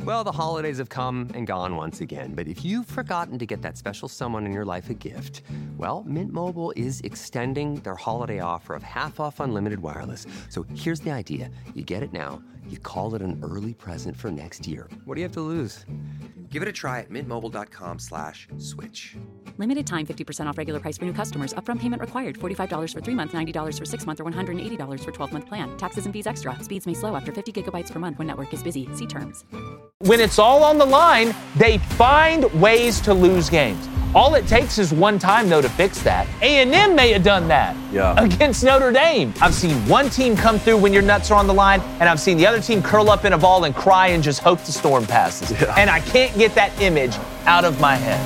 Well, the holidays have come and gone once again, but if you've forgotten to get that special someone in your life a gift, well, Mint Mobile is extending their holiday offer of half off unlimited wireless. So here's the idea. You get it now, you call it an early present for next year. What do you have to lose? Give it a try at mintmobile.com/switch. Limited time 50% off regular price for new customers. Upfront payment required. $45 for 3 months, $90 for 6 months, or $180 for 12-month plan. Taxes and fees extra. Speeds may slow after 50 gigabytes per month when network is busy. See terms. When it's all on the line, they find ways to lose games. All it takes is one time, though, to fix that. A&M may have done that against Notre Dame. I've seen one team come through when your nuts are on the line, and I've seen the other team curl up in a ball and cry and just hope the storm passes. Yeah. And I can't get that image out of my head.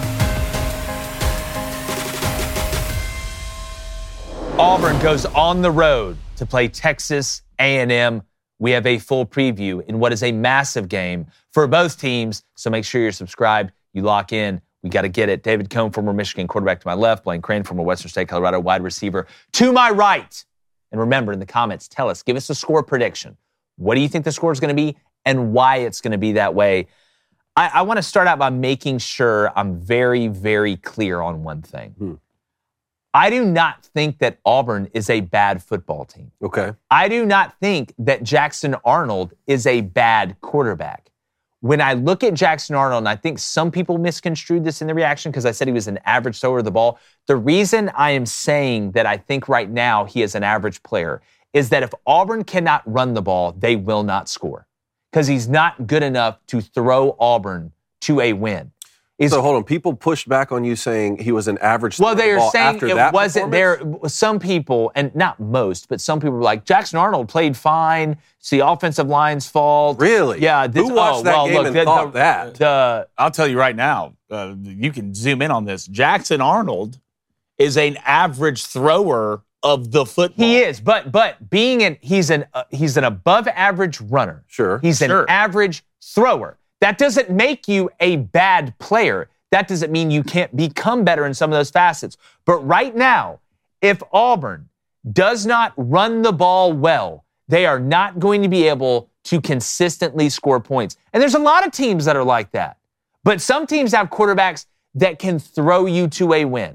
Auburn goes on the road to play Texas A&M. We have a full preview in what is a massive game for both teams, so make sure you're subscribed. You lock in. We got to get it. David Cone, former Michigan quarterback to my left. Blaine Crane, former Western State Colorado wide receiver to my right. And remember, in the comments, tell us, give us a score prediction. What do you think the score is going to be and why it's going to be that way? I want to start out by making sure I'm very, very clear on one thing. I do not think that Auburn is a bad football team. Okay. I do not think that Jackson Arnold is a bad quarterback. When I look at Jackson Arnold, and I think some people misconstrued this in the reaction because I said he was an average thrower of the ball. The reason I am saying that I think right now he is an average player is that if Auburn cannot run the ball, they will not score because he's not good enough to throw Auburn to a win. So hold on, people pushed back on you saying he was an average thrower of the ball. Well, they're saying it wasn't there. Some people, and not most, but some people were like, Jackson Arnold played fine. It's the offensive line's fault. Really? Yeah. Who watched that game and thought that? I'll tell you right now, you can zoom in on this. Jackson Arnold is an average thrower of the football. He is, but he's an above average runner. Sure. He's an average thrower. That doesn't make you a bad player. That doesn't mean you can't become better in some of those facets. But right now, if Auburn does not run the ball well, they are not going to be able to consistently score points. And there's a lot of teams that are like that. But some teams have quarterbacks that can throw you to a win.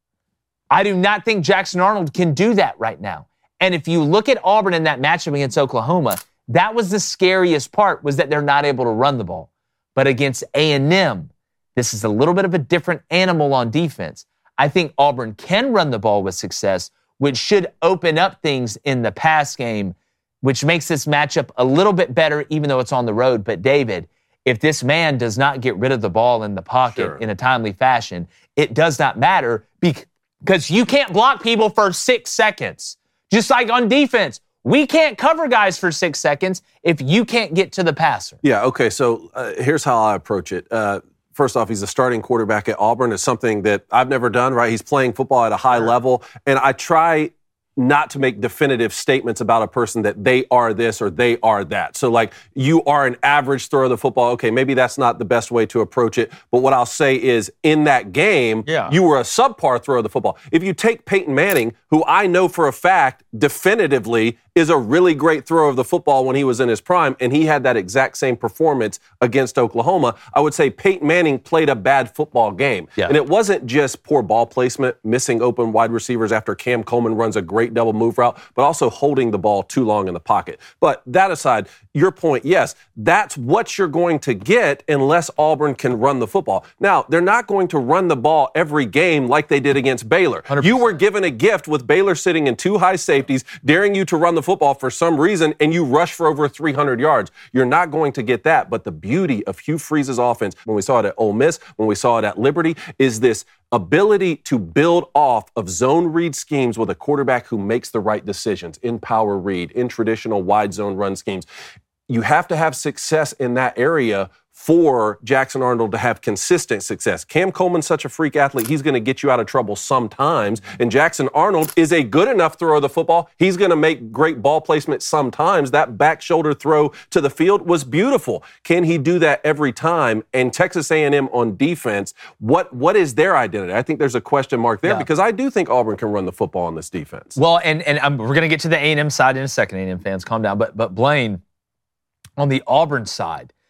I do not think Jackson Arnold can do that right now. And if you look at Auburn in that matchup against Oklahoma, that was the scariest part, was that they're not able to run the ball. But against A&M, this is a little bit of a different animal on defense. I think Auburn can run the ball with success, which should open up things in the pass game, which makes this matchup a little bit better, even though it's on the road. But David, if this man does not get rid of the ball in the pocket in a timely fashion, it does not matter because you can't block people for 6 seconds. Just like on defense. We can't cover guys for 6 seconds if you can't get to the passer. Yeah, okay, so here's how I approach it. First off, he's a starting quarterback at Auburn. It's something that I've never done, right? He's playing football at a high level, and I try not to make definitive statements about a person that they are this or they are that. So, like, you are an average thrower of the football. Okay, maybe that's not the best way to approach it. But what I'll say is, in that game, you were a subpar thrower of the football. If you take Peyton Manning, who I know for a fact definitively is a really great thrower of the football when he was in his prime, and he had that exact same performance against Oklahoma, I would say Peyton Manning played a bad football game. Yeah. And it wasn't just poor ball placement, missing open wide receivers after Cam Coleman runs a great double move route, but also holding the ball too long in the pocket. But that aside, your point, yes, that's what you're going to get unless Auburn can run the football. Now, they're not going to run the ball every game like they did against Baylor. 100%. You were given a gift with Baylor sitting in two high safeties, daring you to run the football for some reason, and you rush for over 300 yards. You're not going to get that. But the beauty of Hugh Freeze's offense, when we saw it at Ole Miss, when we saw it at Liberty, is this ability to build off of zone read schemes with a quarterback who makes the right decisions in power read, in traditional wide zone run schemes. You have to have success in that area for Jackson Arnold to have consistent success. Cam Coleman's such a freak athlete, he's going to get you out of trouble sometimes. And Jackson Arnold is a good enough thrower of the football. He's going to make great ball placement sometimes. That back shoulder throw to the field was beautiful. Can he do that every time? And Texas A&M on defense, what is their identity? I think there's a question mark there because I do think Auburn can run the football on this defense. Well, and we're going to get to the A&M side in a second, A&M fans, calm down. But Blaine, on the Auburn side,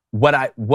what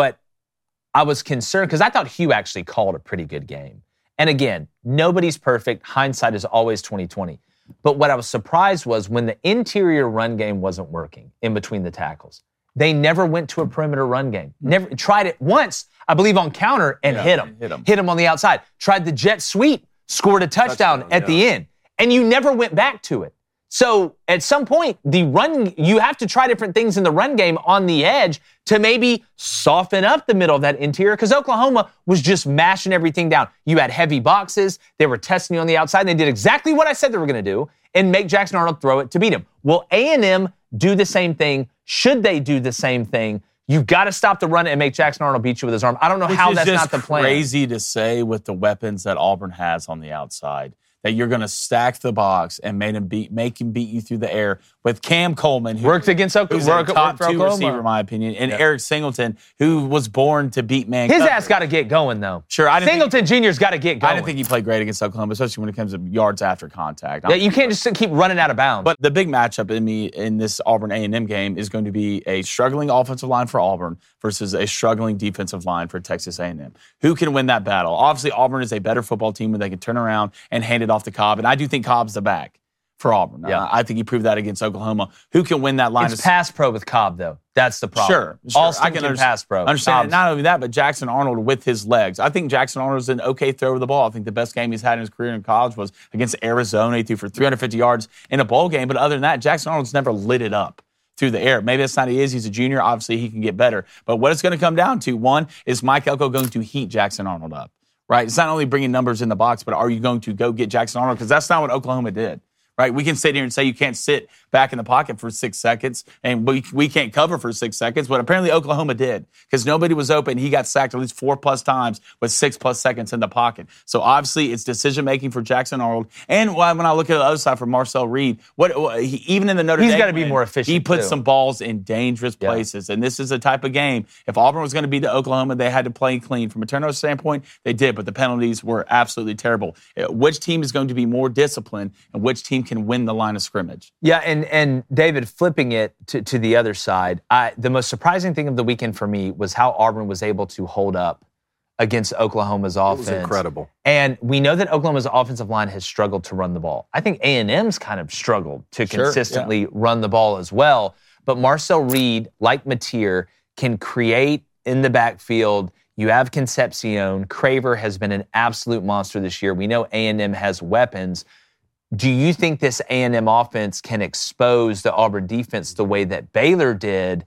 I was concerned, because I thought Hugh actually called a pretty good game. And again, nobody's perfect. Hindsight is always 20/20. But what I was surprised was when the interior run game wasn't working in between the tackles, they never went to a perimeter run game. Never tried it once, I believe, on counter and hit him. Hit him on the outside. Tried the jet sweep, scored a touchdown at the end. And you never went back to it. So at some point, you have to try different things in the run game on the edge to maybe soften up the middle of that interior, because Oklahoma was just mashing everything down. You had heavy boxes. They were testing you on the outside. And they did exactly what I said they were going to do and make Jackson Arnold throw it to beat him. Will A&M do the same thing? Should they do the same thing? You've got to stop the run and make Jackson Arnold beat you with his arm. I don't know how that's not the plan. It's crazy to say with the weapons that Auburn has on the outside, that you're going to stack the box and make him beat you through the air with Cam Coleman, who worked against Oklahoma, who's a top 2 receiver, in my opinion, and Eric Singleton, who was born to beat man. His ass got to get going, though. Sure, Singleton Jr.'s got to get going. I didn't think he played great against Oklahoma, especially when it comes to yards after contact. Yeah, you can't just keep running out of bounds. But the big matchup in this Auburn A&M game is going to be a struggling offensive line for Auburn versus a struggling defensive line for Texas A&M. Who can win that battle? Obviously, Auburn is a better football team when they can turn around and hand it off to Cobb, and I do think Cobb's the back for Auburn. Yeah. I think he proved that against Oklahoma. Who can win that line? It's pass pro with Cobb, though. That's the problem. Sure. Austin can pass pro. Understand. Not only that, but Jackson Arnold with his legs. I think Jackson Arnold's an okay thrower of the ball. I think the best game he's had in his career in college was against Arizona. He threw for 350 yards in a bowl game. But other than that, Jackson Arnold's never lit it up through the air. Maybe that's not he is. He's a junior. Obviously, he can get better. But what it's going to come down to, one, is Mike Elko going to heat Jackson Arnold up? Right? It's not only bringing numbers in the box, but are you going to go get Jackson Arnold? Because that's not what Oklahoma did. Right? We can sit here and say you can't sit back in the pocket for 6 seconds, and we can't cover for 6 seconds, but apparently Oklahoma did, because nobody was open. He got sacked at least 4+ times with 6+ seconds in the pocket. So obviously it's decision-making for Jackson Arnold. And when I look at the other side for Marcel Reed, even in the Notre Dame, he's got to be more efficient. He put some balls in dangerous places, and this is a type of game. If Auburn was going to beat Oklahoma, they had to play clean. From a turnover standpoint, they did, but the penalties were absolutely terrible. Which team is going to be more disciplined, and which team can win the line of scrimmage? Yeah, and David, flipping it to the other side, the most surprising thing of the weekend for me was how Auburn was able to hold up against Oklahoma's offense. It was incredible. And we know that Oklahoma's offensive line has struggled to run the ball. I think A&M's kind of struggled to consistently run the ball as well. But Marcel Reed, like Mateer, can create in the backfield. You have Concepcion. Craver has been an absolute monster this year. We know A&M has weapons. Do you think this A&M offense can expose the Auburn defense the way that Baylor did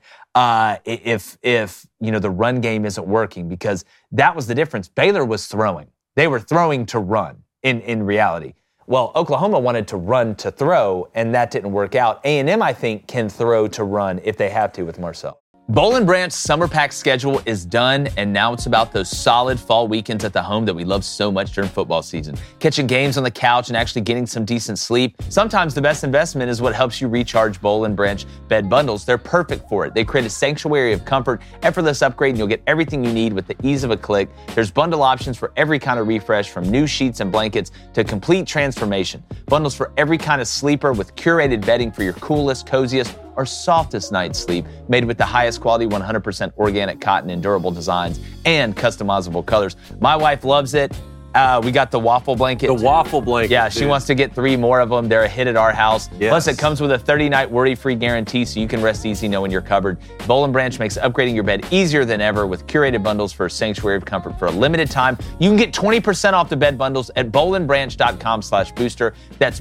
if the run game isn't working? Because that was the difference. Baylor was throwing. They were throwing to run in reality. Well, Oklahoma wanted to run to throw, and that didn't work out. A&M, I think, can throw to run if they have to with Marcel. Boll & Branch Summer Pack schedule is done, and now it's about those solid fall weekends at the home that we love so much during football season. Catching games on the couch and actually getting some decent sleep. Sometimes the best investment is what helps you recharge Boll & Branch bed bundles. They're perfect for it. They create a sanctuary of comfort, effortless upgrade, and you'll get everything you need with the ease of a click. There's bundle options for every kind of refresh, from new sheets and blankets to complete transformation. Bundles for every kind of sleeper with curated bedding for your coolest, coziest, or softest night's sleep, made with the highest quality 100% organic cotton and durable designs and customizable colors. My wife loves it. We got the waffle blanket. Waffle blanket. Yeah, she wants to get 3 more of them. They're a hit at our house. Yes. Plus, it comes with a 30-night worry-free guarantee, so you can rest easy knowing you're covered. Boll & Branch makes upgrading your bed easier than ever with curated bundles for a sanctuary of comfort for a limited time. You can get 20% off the bed bundles at bollandbranch.com/booster. That's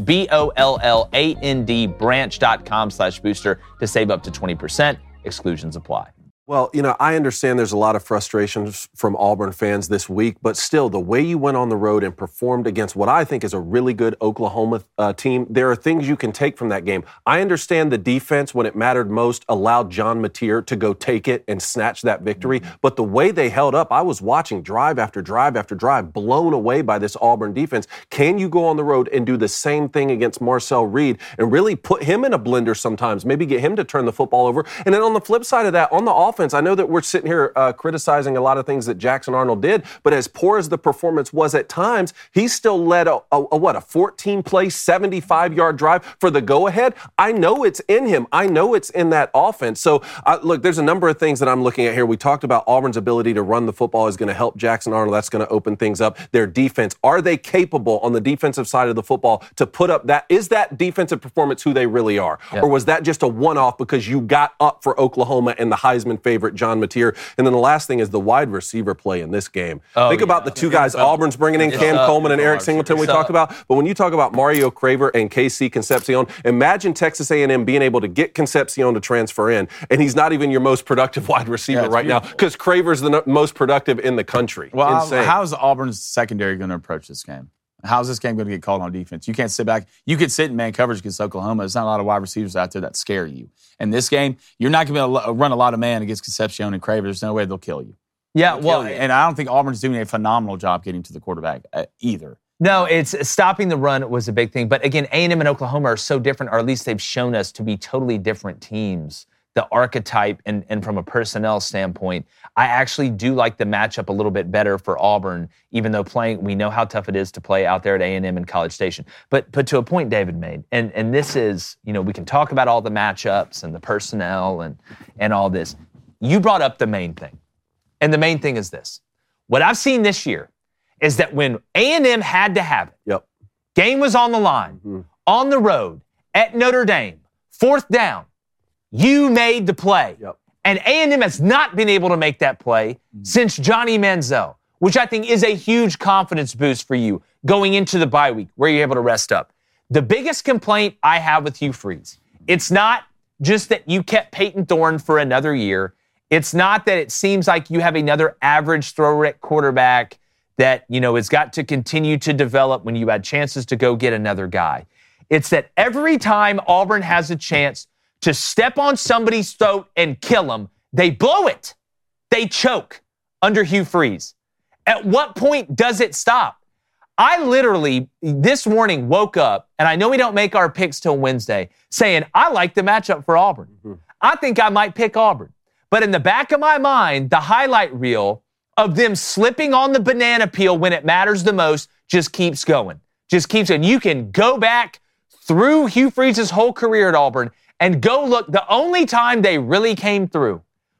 BOLLAND branch.com/booster to save up to 20%. Exclusions apply. Well, I understand there's a lot of frustrations from Auburn fans this week, but still, the way you went on the road and performed against what I think is a really good Oklahoma team, there are things you can take from that game. I understand the defense, when it mattered most, allowed John Mateer to go take it and snatch that victory, but the way they held up, I was watching drive after drive after drive, blown away by this Auburn defense. Can you go on the road and do the same thing against Marcel Reed and really put him in a blender sometimes, maybe get him to turn the football over? And then on the flip side of that, on the offense, I know that we're sitting here criticizing a lot of things that Jackson Arnold did, but as poor as the performance was at times, he still led a 14-play, 75-yard drive for the go-ahead. I know it's in him. I know it's in that offense. So, look, there's a number of things that I'm looking at here. We talked about Auburn's ability to run the football is going to help Jackson Arnold. That's going to open things up. Their defense, are they capable on the defensive side of the football to put up that? Is that defensive performance who they really are? Yeah. Or was that just a one-off because you got up for Oklahoma and the Heisman favorite, John Mateer? And then the last thing is the wide receiver play in this game. Think about the two guys Auburn's bringing in, Cam Coleman and Eric Singleton we talked about. But when you talk about Mario Craver and KC Concepcion, imagine Texas A&M being able to get Concepcion to transfer in, and he's not even your most productive wide receiver right now because Craver's the most productive in the country. Well, how's Auburn's secondary going to approach this game? How's this game going to get called on defense? You can't sit back. You could sit in man coverage against Oklahoma. There's not a lot of wide receivers out there that scare you. In this game, you're not going to be able to run a lot of man against Concepcion and Craver. There's no way they'll kill you. Yeah, well, and I don't think Auburn's doing a phenomenal job getting to the quarterback either. No, it's stopping the run was a big thing. But again, A&M and Oklahoma are so different, or at least they've shown us to be totally different teams. The archetype and from a personnel standpoint, I actually do like the matchup a little bit better for Auburn, even though we know how tough it is to play out there at A&M and College Station. But to a point David made, and this is, we can talk about all the matchups and the personnel and all this. You brought up the main thing. And the main thing is this. What I've seen this year is that when A&M had to have it, game was on the line, on the road, at Notre Dame, 4th down, you made the play. And A&M has not been able to make that play since Johnny Manziel, which I think is a huge confidence boost for you going into the bye week where you're able to rest up. The biggest complaint I have with Hugh Freeze, it's not just that you kept Peyton Thorne for another year. It's not that it seems like you have another average thrower at quarterback that, has got to continue to develop when you had chances to go get another guy. It's that every time Auburn has a chance to step on somebody's throat and kill them, they blow it. They choke under Hugh Freeze. At what point does it stop? I literally, this morning, woke up, and I know we don't make our picks till Wednesday, saying, I like the matchup for Auburn. I think I might pick Auburn. But in the back of my mind, the highlight reel of them slipping on the banana peel when it matters the most just keeps going. Just keeps going. You can go back through Hugh Freeze's whole career at Auburn and go look. The only time they really came through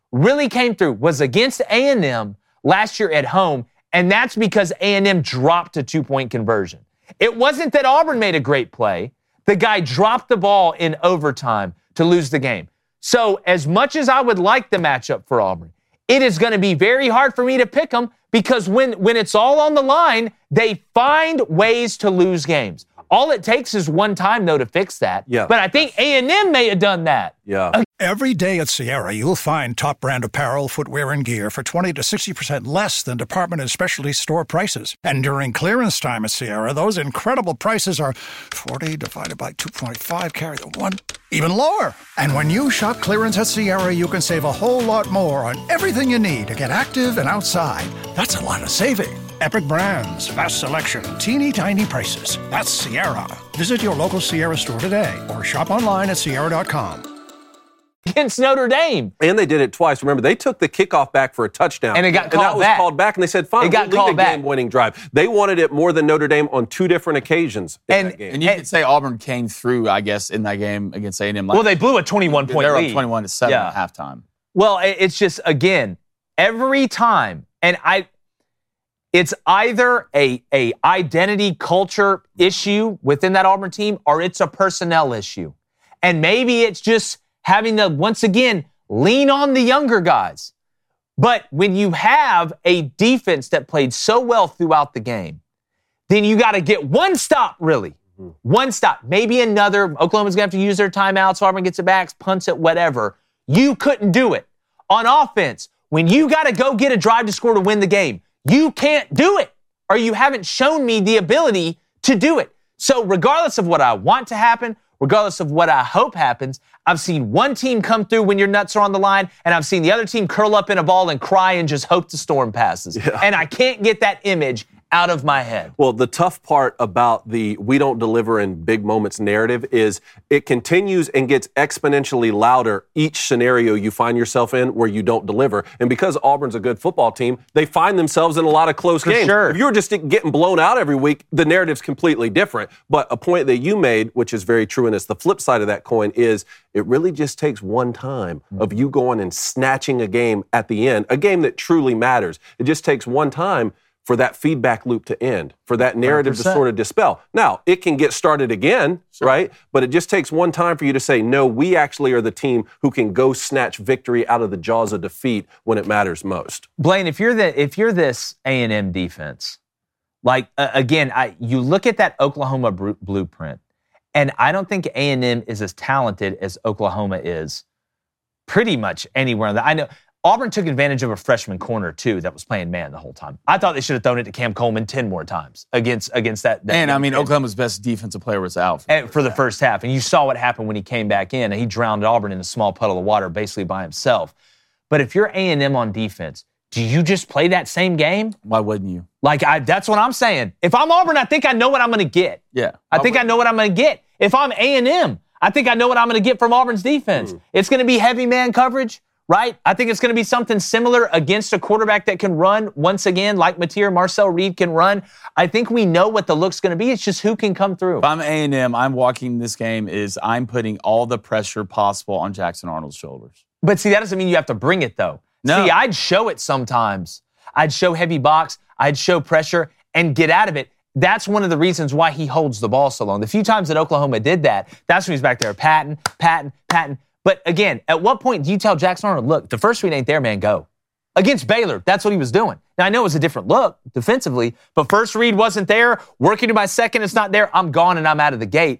was against A&M last year at home, and that's because A&M dropped a 2-point conversion. It wasn't that Auburn made a great play. The guy dropped the ball in overtime to lose the game. So as much as I would like the matchup for Auburn, it is going to be very hard for me to pick them because when it's all on the line, they find ways to lose games. All it takes is one time, though, to fix that. But I think A&M may have done that. Every day at Sierra, you'll find top brand apparel, footwear, and gear for 20 to 60% less than department and specialty store prices. And during clearance time at Sierra, those incredible prices are 40 divided by 2.5, carry the 1, even lower. And when you shop clearance at Sierra, you can save a whole lot more on everything you need to get active and outside. That's a lot of saving. Epic brands, vast selection, teeny tiny prices. That's Sierra. Visit your local Sierra store today or shop online at Sierra.com. Against Notre Dame. And they did it twice. Remember, they took the kickoff back for a touchdown. And it got called back. And that was called back, and they said, fine, we'll lead a game-winning drive. They wanted it more than Notre Dame on 2 different occasions in that game. And you could say Auburn came through, I guess, in that game against A&M. Well, they blew a 21-point lead. They were up 21-7 at halftime. Well, it's just, again, every time, and it's either a identity culture issue within that Auburn team or it's a personnel issue. And maybe it's just having to, once again, lean on the younger guys. But when you have a defense that played so well throughout the game, then you got to get one stop, really. One stop. Maybe another. Oklahoma's going to have to use their timeouts. Auburn gets it back, punts it, whatever. You couldn't do it. On offense, when you got to go get a drive to score to win the game, you can't do it, or you haven't shown me the ability to do it. So regardless of what I want to happen, regardless of what I hope happens, I've seen one team come through when your nuts are on the line, and I've seen the other team curl up in a ball and cry and just hope the storm passes. And I can't get that image out of my head. Well, the tough part about the we don't deliver in big moments narrative is it continues and gets exponentially louder each scenario you find yourself in where you don't deliver. And because Auburn's a good football team, they find themselves in a lot of close games. Sure. If you were just getting blown out every week, the narrative's completely different. But a point that you made, which is very true, and it's the flip side of that coin, is it really just takes one time of you going and snatching a game at the end, a game that truly matters. It just takes one time for that feedback loop to end, for that narrative 100%. to sort of dispel. Now, it can get started again, right? But it just takes one time for you to say, no, we actually are the team who can go snatch victory out of the jaws of defeat when it matters most. Blaine, if you're this A&M defense, like, again, you look at that Oklahoma blueprint, and I don't think A&M is as talented as Oklahoma is pretty much anywhere. I know Auburn took advantage of a freshman corner, too, that was playing man the whole time. I thought they should have thrown it to Cam Coleman 10 more times against that. And, I mean, Oklahoma's best defensive player was out for the first half. And you saw what happened when he came back in, and he drowned Auburn in a small puddle of water basically by himself. But if you're A&M on defense, do you just play that same game? Why wouldn't you? That's what I'm saying. If I'm Auburn, I think I know what I'm going to get. Yeah. I think I know what I'm going to get. If I'm A&M, I think I know what I'm going to get from Auburn's defense. It's going to be heavy man coverage, right? I think it's going to be something similar against a quarterback that can run once again, like Marcel Reed can run. I think we know what the look's going to be. It's just who can come through. If I'm A&M, I'm walking this game I'm putting all the pressure possible on Jackson Arnold's shoulders. But see, that doesn't mean you have to bring it, though. No. See, I'd show it sometimes. I'd show heavy box. I'd show pressure and get out of it. That's one of the reasons why he holds the ball so long. The few times that Oklahoma did that, that's when he's back there patting. But again, at what point do you tell Jackson Arnold, look, the first read ain't there, man, go. Against Baylor, that's what he was doing. Now, I know it was a different look defensively, but first read wasn't there. Working to my second, it's not there. I'm gone and I'm out of the gate.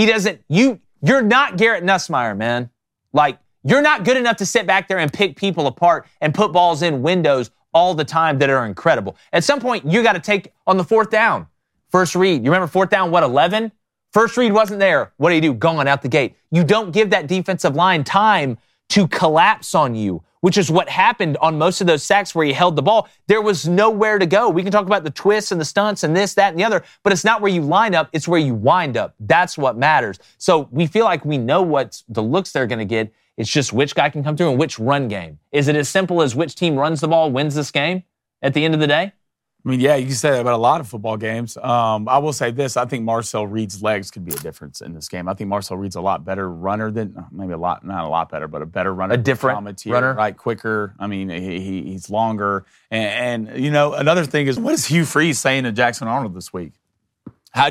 You're not Garrett Nussmeier, man. Like, you're not good enough to sit back there and pick people apart and put balls in windows all the time that are incredible. At some point, you got to take on the fourth down. First read. You remember fourth down, 11? First read wasn't there. What do? Gone out the gate. You don't give that defensive line time to collapse on you, which is what happened on most of those sacks where he held the ball. There was nowhere to go. We can talk about the twists and the stunts and this, that, and the other, but it's not where you line up. It's where you wind up. That's what matters. So we feel like we know what the looks they're going to get. It's just which guy can come through and which run game. Is it as simple as which team runs the ball wins this game at the end of the day? I mean, yeah, you can say that about a lot of football games. I will say this. I think Marcel Reed's legs could be a difference in this game. I think Marcel Reed's a lot better runner than, maybe not a lot better, but a better runner. A different runner. Right, quicker. I mean, he's longer. And, you know, another thing is, what is Hugh Freeze saying to Jackson Arnold this week? What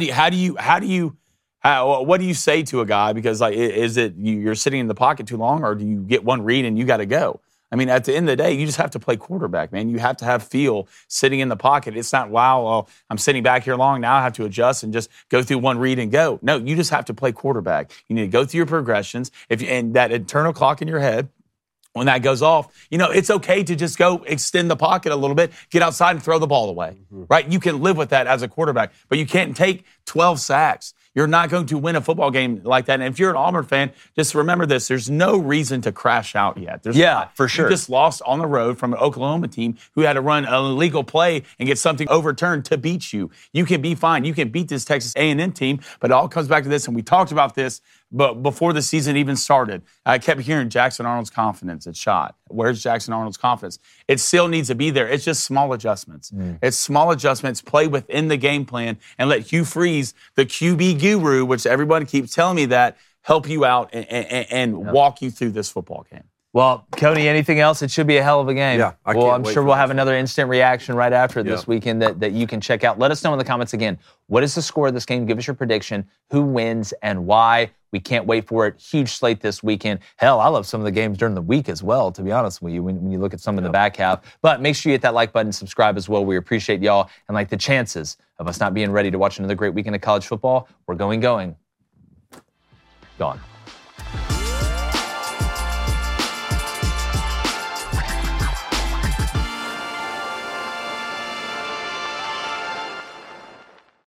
do you say to a guy? Because, like, is it you're sitting in the pocket too long, or do you get one read and you got to go? I mean, at the end of the day, you just have to play quarterback, man. You have to have feel sitting in the pocket. It's not, wow, I'm sitting back here long, now I have to adjust and just go through one read and go. No, you just have to play quarterback. You need to go through your progressions. And that internal clock in your head, when that goes off, you know, it's okay to just go extend the pocket a little bit, get outside and throw the ball away, right? You can live with that as a quarterback, but you can't take 12 sacks. You're not going to win a football game like that. And if you're an Auburn fan, just remember this. There's no reason to crash out yet. For sure. You just lost on the road from an Oklahoma team who had to run an illegal play and get something overturned to beat you. You can be fine. You can beat this Texas A&M team, but it all comes back to this, and we talked about this but before the season even started. I kept hearing Jackson Arnold's confidence. It's shot. Where's Jackson Arnold's confidence? It still needs to be there. It's just small adjustments. It's small adjustments. Play within the game plan and let Hugh Freeze, the QB guru, which everybody keeps telling me that, help you out and walk you through this football game. Well, Cody, anything else? It should be a hell of a game. Yeah, I'm sure we'll have another instant reaction right after this weekend that you can check out. Let us know in the comments again. What is the score of this game? Give us your prediction. Who wins and why? We can't wait for it. Huge slate this weekend. Hell, I love some of the games during the week as well, to be honest with you, when you look at some in the back half. But make sure you hit that like button, subscribe as well. We appreciate y'all. And like the chances of us not being ready to watch another great weekend of college football, we're going. Gone.